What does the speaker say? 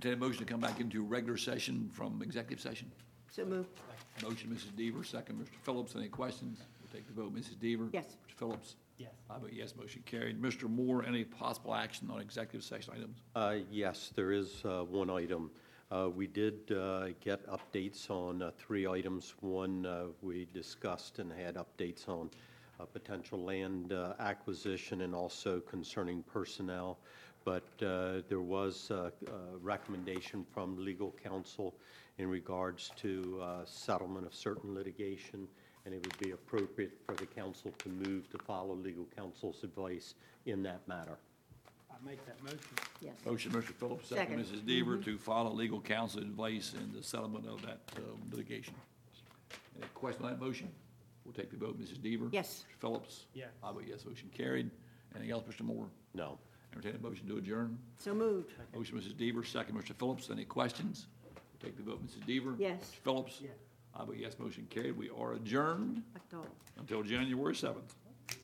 Entertain a motion to come back into regular session from executive session. So moved. Motion, Mrs. Deaver, second, Mr. Phillips. Any questions? We'll take the vote. Mrs. Deaver? Yes. Mr. Phillips? Yes. I vote yes, motion carried. Mr. Moore, any possible action on executive session items? Yes, there is one item. We did get updates on 3 items. One, we discussed and had updates on potential land acquisition and also concerning personnel. But there was a recommendation from legal counsel in regards to settlement of certain litigation, and it would be appropriate for the council to move to follow legal counsel's advice in that matter. I make that motion. Yes. Motion, Mr. Phillips, second, Second. Mrs. Deaver, to follow legal counsel advice in the settlement of that litigation. Any question on that motion? We'll take the vote. Mrs. Deaver? Yes. Mr. Phillips? Yes. I vote yes, motion carried. Anything else, Mr. Moore? No. Entertain a motion to adjourn. So moved. Motion, Mrs. Deaver, second, Mr. Phillips. Any questions? We'll take the vote. Mrs. Deaver? Yes. Mr. Phillips? Yes. I vote yes, motion carried. We are adjourned Like dog. until January 7th.